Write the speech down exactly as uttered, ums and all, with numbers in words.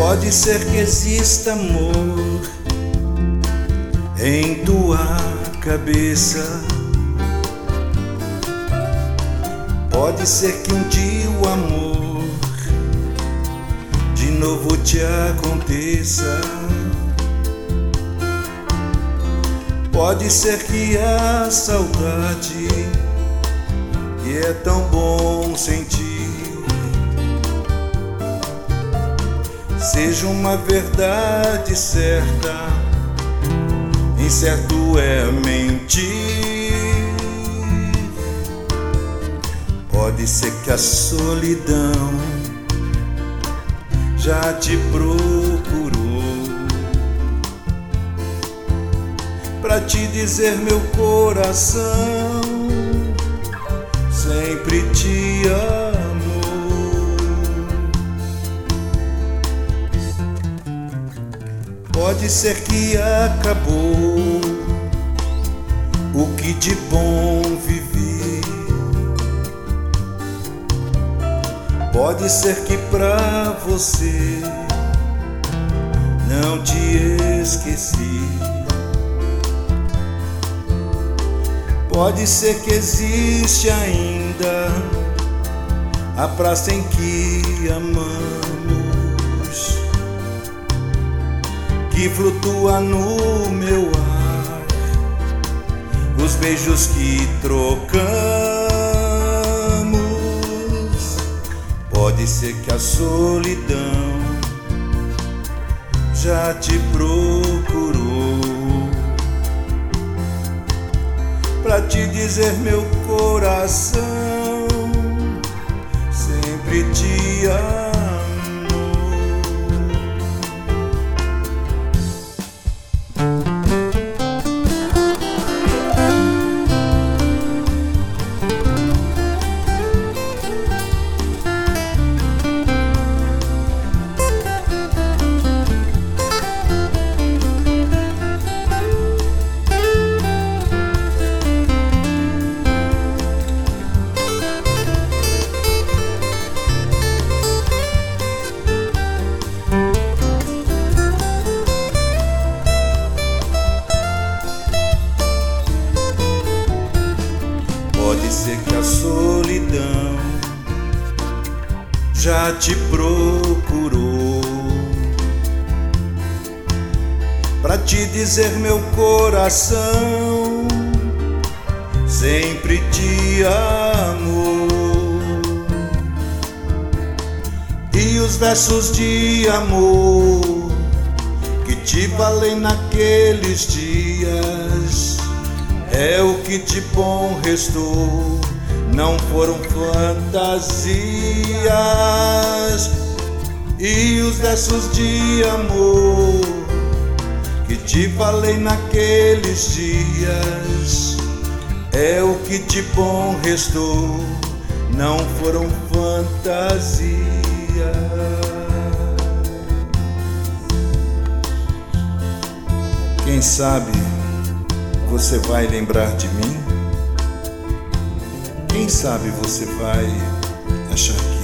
Pode ser que exista amor em tua cabeça. Pode ser que um dia o amor de novo te aconteça. Pode ser que a saudade, que é tão bom sentir, seja uma verdade certa, incerto é mentir. Pode ser que a solidão já te procurou pra te dizer meu coração sempre te amou. Pode ser que acabou o que de bom vivi. Pode ser que pra você não te esqueci. Pode ser que existe ainda a praça em que amamos, que flutua no meu ar os beijos que trocamos. Pode ser que a solidão já te procurou pra te dizer meu coração sempre te amou. Pode ser que a solidão já te procurou pra te dizer meu coração sempre te amou. E os versos de amor que te falei naqueles dias é o que de bom restou, não foram fantasias. E os versos de amor que te falei naqueles dias é o que de bom restou, não foram fantasias. Quem sabe você vai lembrar de mim? Quem sabe você vai achar que